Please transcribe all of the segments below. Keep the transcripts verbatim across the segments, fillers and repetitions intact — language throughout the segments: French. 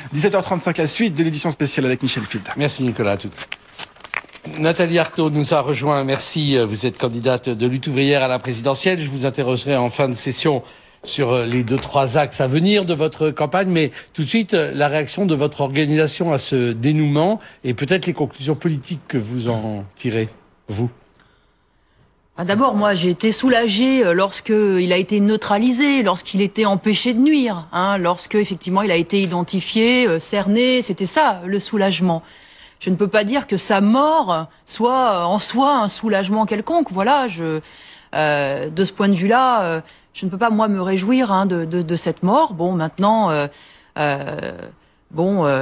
dix-sept heures trente-cinq, la suite de l'édition spéciale avec Michel Field. Merci Nicolas. Tout. Nathalie Arthaud nous a rejoint. Merci. Vous êtes candidate de Lutte ouvrière à la présidentielle. Je vous interrogerai en fin de session sur les deux, trois axes à venir de votre campagne. Mais tout de suite, la réaction de votre organisation à ce dénouement et peut-être les conclusions politiques que vous en tirez, vous. D'abord, moi, j'ai été soulagée lorsqu'il a été neutralisé, lorsqu'il était empêché de nuire, hein, lorsque effectivement il a été identifié, euh, cerné. C'était ça, le soulagement. Je ne peux pas dire que sa mort soit en soi un soulagement quelconque. Voilà, je, euh, de ce point de vue-là, euh, je ne peux pas moi me réjouir hein, de, de, de cette mort. Bon, maintenant, euh, euh, bon. Euh,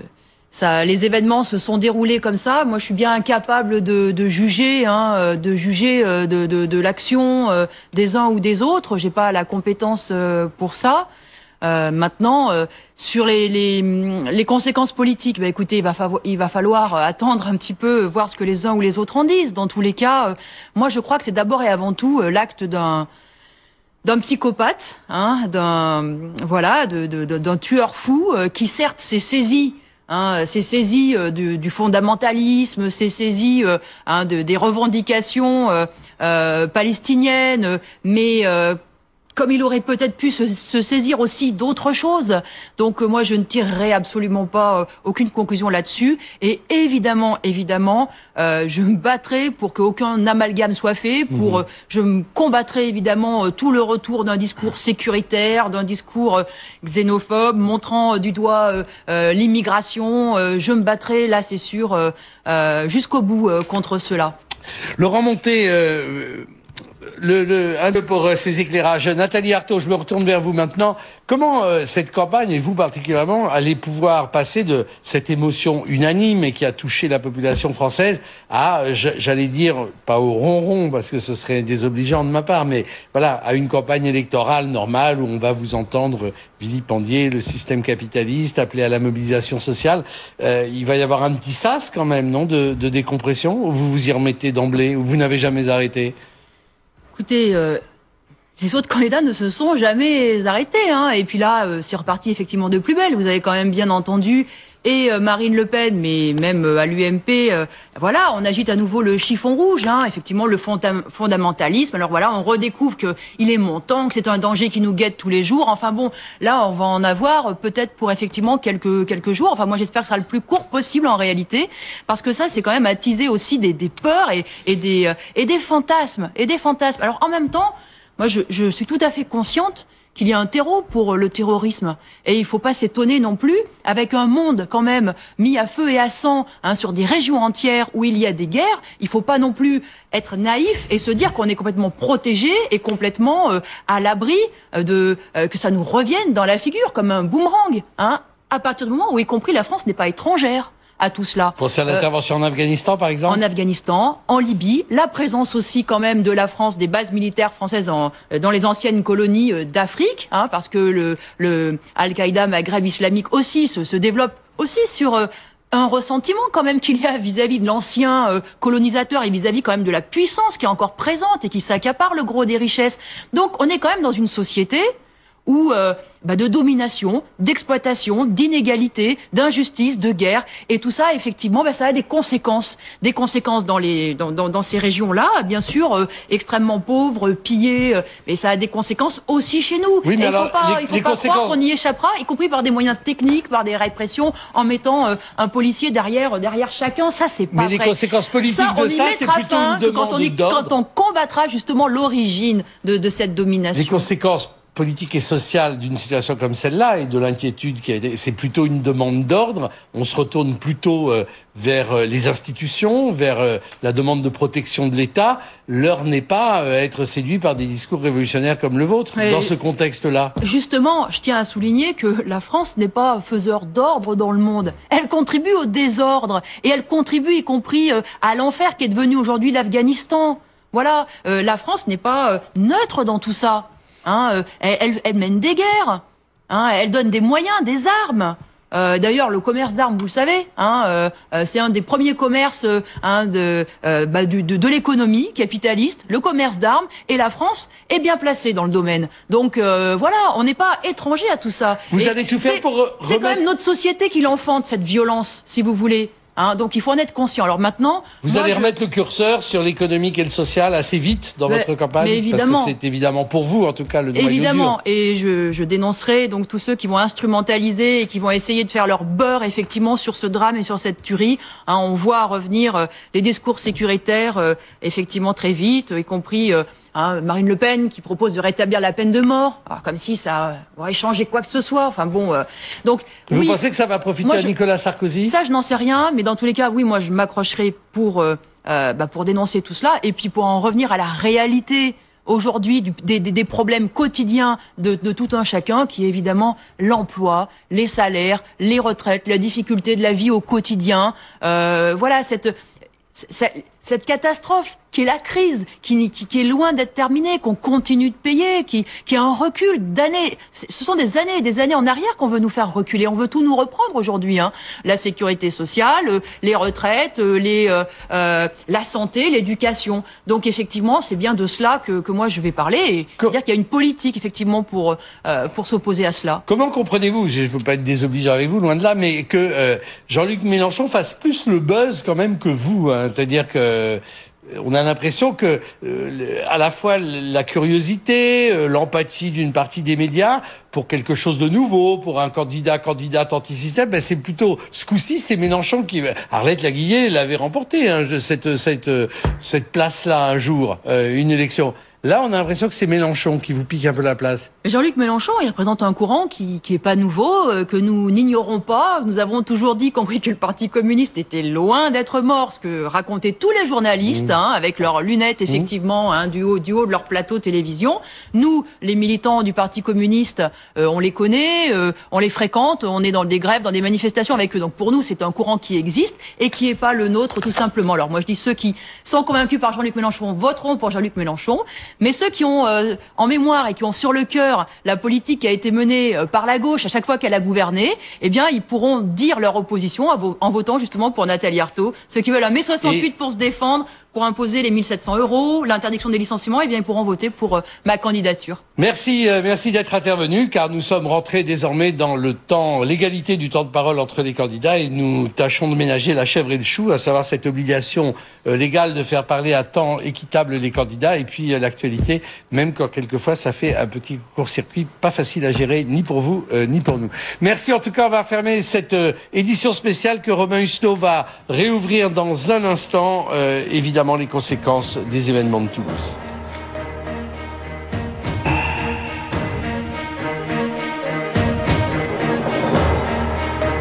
Ça, les événements se sont déroulés comme ça. Moi, je suis bien incapable de, de juger, hein, de juger de, de, de l'action euh, des uns ou des autres. J'ai pas la compétence euh, pour ça. Euh, maintenant, euh, sur les, les, les conséquences politiques, bah, écoutez, il va, fa il va falloir attendre un petit peu, voir ce que les uns ou les autres en disent. Dans tous les cas, euh, moi, je crois que c'est d'abord et avant tout euh, l'acte d'un d'un psychopathe, hein, d'un voilà, de, de, de, d'un tueur fou euh, qui certes s'est saisi. Hein, c'est saisi euh, du, du fondamentalisme, c'est saisi euh, hein, de, des revendications euh, euh, palestiniennes, mais euh, comme il aurait peut-être pu se, se saisir aussi d'autres choses. Donc euh, moi, je ne tirerai absolument pas euh, aucune conclusion là-dessus. Et évidemment, évidemment, euh, je me battrai pour qu'aucun amalgame soit fait. Pour, mmh. euh, je me combattrai évidemment euh, tout le retour d'un discours sécuritaire, d'un discours euh, xénophobe, montrant euh, du doigt euh, euh, l'immigration. Euh, je me battrai, là, c'est sûr, euh, euh, jusqu'au bout euh, contre cela. Laurent Monté... Euh... Le, le, un peu pour euh, ces éclairages. Nathalie Arthaud, je me retourne vers vous maintenant. Comment euh, cette campagne, et vous particulièrement, allez pouvoir passer de cette émotion unanime et qui a touché la population française à, j'allais dire, pas au ronron, parce que ce serait désobligeant de ma part, mais voilà, à une campagne électorale normale où on va vous entendre vilipendier le système capitaliste, appeler à la mobilisation sociale. Euh, il va y avoir un petit sas quand même, non, de, de décompression, ou vous vous y remettez d'emblée, ou vous n'avez jamais arrêté? Écoutez, euh, les autres candidats ne se sont jamais arrêtés, hein. Et puis là, euh, c'est reparti effectivement de plus belle. Vous avez quand même bien entendu, et euh, Marine Le Pen, mais même euh, à l'U M P, euh, voilà, on agite à nouveau le chiffon rouge, hein, effectivement le fonda fondamentalisme. Alors voilà, on redécouvre que il est montant, que c'est un danger qui nous guette tous les jours. Enfin bon, là, on va en avoir euh, peut-être pour effectivement quelques quelques jours. Enfin moi, j'espère que ce sera le plus court possible en réalité, parce que ça, c'est quand même attiser aussi des, des peurs et, et des euh, et des fantasmes et des fantasmes. Alors en même temps, moi, je, je suis tout à fait consciente qu'il y a un terreau pour le terrorisme. Et il ne faut pas s'étonner non plus, avec un monde quand même mis à feu et à sang hein, sur des régions entières où il y a des guerres, il ne faut pas non plus être naïf et se dire qu'on est complètement protégé et complètement euh, à l'abri de euh, que ça nous revienne dans la figure comme un boomerang. Hein, à partir du moment où, y compris, la France n'est pas étrangère à tout cela. Concernant l'intervention euh, en Afghanistan, par exemple? En Afghanistan, en Libye, la présence aussi quand même de la France, des bases militaires françaises en, dans les anciennes colonies d'Afrique, hein, parce que le, le Al-Qaïda, Maghreb islamique aussi se, se développe aussi sur euh, un ressentiment quand même qu'il y a vis-à-vis de l'ancien euh, colonisateur et vis-à-vis quand même de la puissance qui est encore présente et qui s'accapare le gros des richesses. Donc on est quand même dans une société ou euh, bah de domination, d'exploitation, d'inégalité, d'injustice, de guerre, et tout ça, effectivement, bah ça a des conséquences, des conséquences dans les dans dans, dans ces régions-là, bien sûr, euh, extrêmement pauvres, pillées, euh, mais ça a des conséquences aussi chez nous. Oui, mais et alors, il faut pas, les, il faut les pas conséquences... croire qu'on y échappera, y compris par des moyens techniques, par des répressions, en mettant euh, un policier derrière derrière chacun. Ça, c'est pas mais vrai. Les conséquences politiques ça, de ça, c'est plutôt une demande quand on, y, quand on combattra justement l'origine de, de cette domination. Les conséquences politique et sociale d'une situation comme celle-là et de l'inquiétude qui a été, c'est plutôt une demande d'ordre. On se retourne plutôt euh, vers euh, les institutions, vers euh, la demande de protection de l'État. L'heure n'est pas à être séduit par des discours révolutionnaires comme le vôtre. Et dans ce contexte-là. Justement, je tiens à souligner que la France n'est pas faiseur d'ordre dans le monde. Elle contribue au désordre et elle contribue y compris euh, à l'enfer qui est devenu aujourd'hui l'Afghanistan. Voilà, euh, la France n'est pas euh, neutre dans tout ça. Hein, euh, elle, elle mène des guerres, hein, elle donne des moyens, des armes. Euh, D'ailleurs, le commerce d'armes, vous le savez, hein, euh, c'est un des premiers commerces euh, hein, de, euh, bah, du, de, de l'économie capitaliste, le commerce d'armes, et la France est bien placée dans le domaine. Donc euh, voilà, on n'est pas étranger à tout ça. Vous et allez tout faire pour remettre... C'est quand même notre société qui l'enfante, cette violence, si vous voulez. Hein, donc il faut en être conscient. Alors maintenant, vous moi, allez je... remettre le curseur sur l'économique et le social assez vite dans mais, votre campagne, mais évidemment, parce que c'est évidemment pour vous en tout cas le noyau évidemment, dur. Et je, je dénoncerai donc tous ceux qui vont instrumentaliser et qui vont essayer de faire leur beurre effectivement sur ce drame et sur cette tuerie. Hein, on voit revenir euh, les discours sécuritaires euh, effectivement très vite, y compris euh, Hein, Marine Le Pen qui propose de rétablir la peine de mort, alors comme si ça aurait changé quoi que ce soit. Enfin bon, euh, donc vous oui, pensez que ça va profiter moi, à je, Nicolas Sarkozy? Ça, je n'en sais rien, mais dans tous les cas, oui, moi, je m'accrocherai pour euh, euh, bah, pour dénoncer tout cela et puis pour en revenir à la réalité aujourd'hui des, des, des problèmes quotidiens de, de tout un chacun, qui est évidemment l'emploi, les salaires, les retraites, la difficulté de la vie au quotidien. Euh, voilà cette cette, cette catastrophe qui est la crise, qui, qui, qui est loin d'être terminée, qu'on continue de payer, qui, qui a un recul d'années. Ce sont des années et des années en arrière qu'on veut nous faire reculer. On veut tout nous reprendre aujourd'hui. Hein. La sécurité sociale, les retraites, les, euh, euh, la santé, l'éducation. Donc effectivement, c'est bien de cela que, que moi je vais parler et Com dire qu'il y a une politique effectivement pour, euh, pour s'opposer à cela. Comment comprenez-vous, je ne veux pas être désobligeant avec vous, loin de là, mais que euh, Jean-Luc Mélenchon fasse plus le buzz quand même que vous, hein. C'est-à-dire que on a l'impression que euh, à la fois la curiosité, euh, l'empathie d'une partie des médias pour quelque chose de nouveau, pour un candidat candidate anti-système, ben c'est plutôt ce coup-ci, c'est Mélenchon qui Arlette Laguillet l'avait remporté hein, cette cette cette place-là un jour, euh, une élection. Là, on a l'impression que c'est Mélenchon qui vous pique un peu la place. Jean-Luc Mélenchon, il représente un courant qui qui est pas nouveau, euh, que nous n'ignorons pas. Nous avons toujours dit, compris que le Parti communiste était loin d'être mort, ce que racontaient tous les journalistes, mmh. hein, avec leurs lunettes effectivement, mmh. hein, du haut du haut de leur plateau télévision. Nous, les militants du Parti communiste, euh, on les connaît, euh, on les fréquente, on est dans des grèves, dans des manifestations avec eux. Donc pour nous, c'est un courant qui existe et qui est pas le nôtre tout simplement. Alors moi, je dis ceux qui sont convaincus par Jean-Luc Mélenchon voteront pour Jean-Luc Mélenchon. Mais ceux qui ont euh, en mémoire et qui ont sur le cœur la politique qui a été menée euh, par la gauche à chaque fois qu'elle a gouverné, eh bien, ils pourront dire leur opposition vo en votant justement pour Nathalie Arthaud. Ceux qui veulent un mai soixante-huit et... pour se défendre, pour imposer les mille sept cents euros, l'interdiction des licenciements, eh bien, ils pourront voter pour euh, ma candidature. Merci, euh, merci d'être intervenu, car nous sommes rentrés désormais dans le temps, l'égalité du temps de parole entre les candidats, et nous tâchons de ménager la chèvre et le chou, à savoir cette obligation euh, légale de faire parler à temps équitable les candidats, et puis euh, l'actualité, même quand quelquefois ça fait un petit court-circuit, pas facile à gérer, ni pour vous, euh, ni pour nous. Merci, en tout cas, on va fermer cette euh, édition spéciale que Romain Husneau va réouvrir dans un instant, euh, évidemment les conséquences des événements de Toulouse.